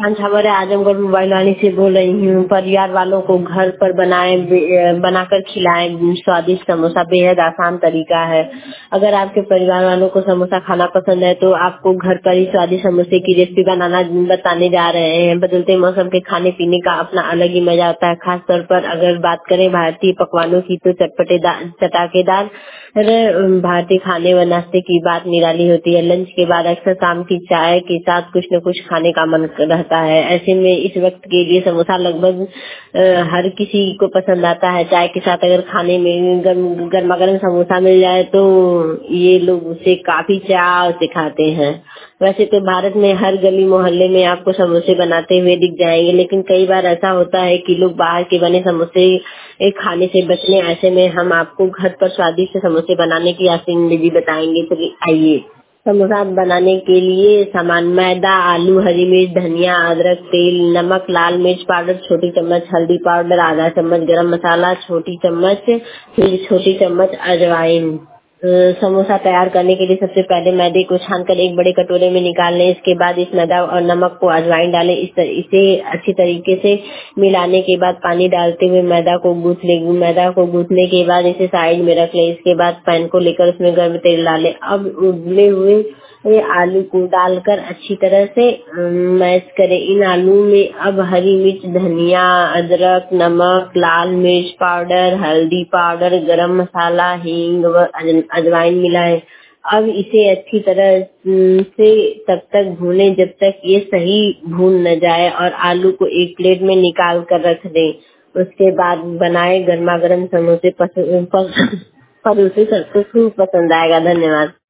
खबर है, आजमगढ़ मोबाइल वाली से बोल रही हूँ। परिवार वालों को घर पर बनाकर खिलाएं स्वादिष्ट समोसा। बेहद आसान तरीका है। अगर आपके परिवार वालों को समोसा खाना पसंद है तो आपको घर पर ही स्वादिष्ट समोसे की रेसिपी बनाना बताने जा रहे हैं। बदलते मौसम के खाने पीने का अपना अलग ही मजा होता है। खास तौर पर अगर बात करें भारतीय पकवानों की तो चटाकेदार भारतीय खाने व नाश्ते की बात निराली होती है। लंच के बाद अक्सर शाम की चाय के साथ कुछ न कुछ खाने का मन रहता है। ऐसे में इस वक्त के लिए समोसा लगभग हर किसी को पसंद आता है। चाय के साथ अगर खाने में गर्मा गर्म समोसा मिल जाए तो ये लोग उसे काफी चाव से खाते हैं। वैसे तो भारत में हर गली मोहल्ले में आपको समोसे बनाते हुए दिख जाएंगे, लेकिन कई बार ऐसा होता है कि लोग बाहर के बने समोसे खाने से बचने। ऐसे में हम आपको घर पर स्वादिष्ट समोसे बनाने की आसान विधि बताएंगे। तो आइए। समोसा बनाने के लिए सामान: मैदा, आलू, हरी मिर्च, धनिया, अदरक, तेल, नमक, लाल मिर्च पाउडर छोटी चम्मच, हल्दी पाउडर आधा चम्मच, गरम मसाला छोटी चम्मच, फिर छोटी चम्मच अजवाइन। समोसा तैयार करने के लिए सबसे पहले मैदे को छानकर एक बड़े कटोरे में निकाल लें। इसके बाद इस मैदा और नमक को अजवाइन डालें। इसे अच्छी तरीके से मिलाने के बाद पानी डालते हुए मैदा को गूंथ लें। मैदा को गूंथने के बाद इसे साइड में रख लें। इसके बाद पैन को लेकर उसमें गर्म तेल डालें। अब उबले हुए आलू को डालकर अच्छी तरह से मैश करें। इन आलू में अब हरी मिर्च, धनिया, अदरक, नमक, लाल मिर्च पाउडर, हल्दी पाउडर, गरम मसाला, हींग व अजवाइन मिलाएं। अब इसे अच्छी तरह से तब तक भूनें जब तक ये सही भून न जाए और आलू को एक प्लेट में निकाल कर रख दें। उसके बाद बनाए गर्मा गर्म समोसे पर उसे सबको खूब पसंद आएगा। धन्यवाद।